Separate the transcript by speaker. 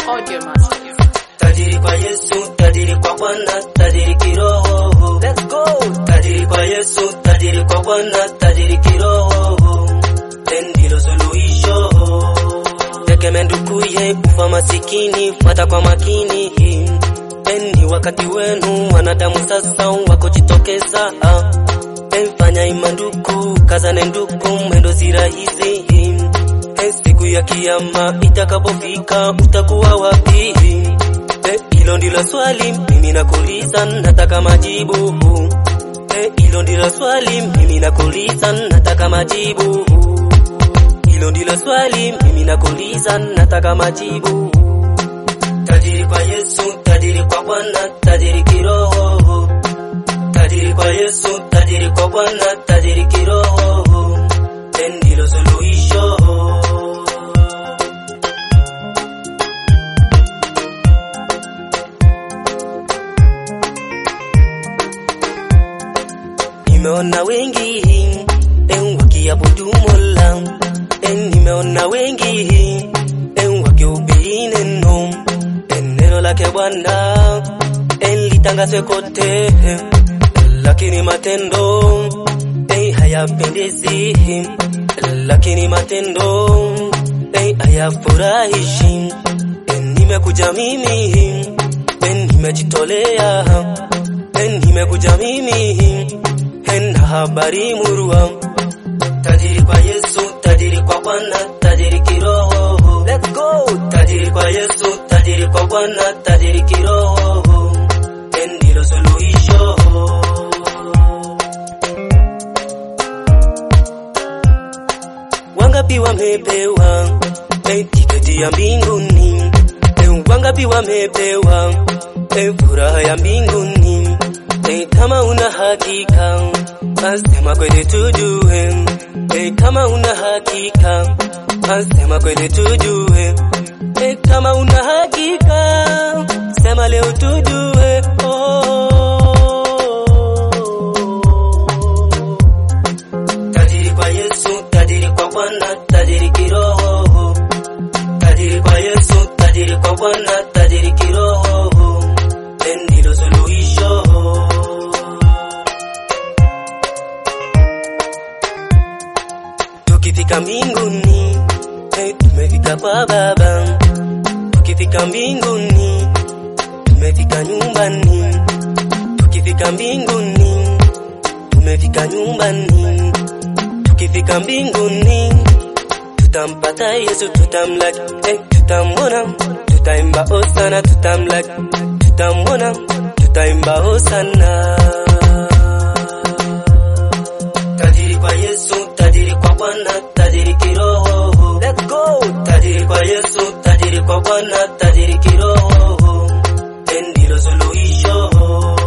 Speaker 1: Audio Masters.
Speaker 2: Tajiri kwa Yesu, tajiri kwa Bwana, tajiri kiroho. Let's go. Tajiri kwa Yesu, tajiri kwa Bwana, tajiri kiroho. Ndilo suluhisho. Tegemea nduguye, ufa masikini, fuata kwa makini. Ni wakati wenu, wanadamu sasa wako jitokeza. Fanya imanduku, kazane nduku, mwendo si rahisi. Siku ya kiyama itakapofika utakuwa wapi? Hilo ndilo swali mimi nakuuliza, nataka majibu. Hilo ndilo swali mimi nakuuliza, nataka majibu. Hilo ndilo swali mimi nakuuliza, nataka majibu. Tajiri kwa Yesu, tajiri kwa Bwana, tajiri kiroho. Tajiri kwa Yesu, tajiri kwa Bwana, tajiri kiroho. Ndilo suluhisho. Nimeona wengi wakiabudu Mola, nimeona wengi wakihubiri neno lake Bwana litangazwe kote, lakini matendo hayapendezi, lakini matendo hayafurahishi. Nimekuja mimi, nimejitolea, nimekuja mimi na habari murua. Tajiri kwa Yesu, tajiri kwa Bwana, tajiri kiroho. Let's go. Tajiri kwa Yesu, tajiri kwa Bwana, tajiri kiroho. Ndilo suluhisho. Wangapi wamepewa tiketi ya mbinguni? Wangapi wamepewa furaha ya mbinguni? Kama una hakika, sema kweli tujue. Kama una hakika, sema kweli tujue. Kama una hakika, sema leo tujue. Tajiri kwa Yesu, tajiri kwa Bwana, tajiri kiroho. Tajiri kwa Yesu, tajiri kwa Bwana, tajiri kiroho. Ndilo suluhisho. Tukifika mbinguni, tumefika kwa Baba. Tukifika mbinguni, tumefika nyumbani. Tukifika mbinguni, tumefika nyumbani. Tukifika mbinguni, tutampata Yesu, tutamlaki, tutamwona, tutaimba hosana, tutamlaki, tutamwona, tutaimba hosana. Tajiri kwa Yesu, tajiri kwa Bwana, tajiri kiroho. Let's go. Tajiri kwa Yesu, tajiri kwa Bwana, tajiri kiroho. Ndilo suluhisho.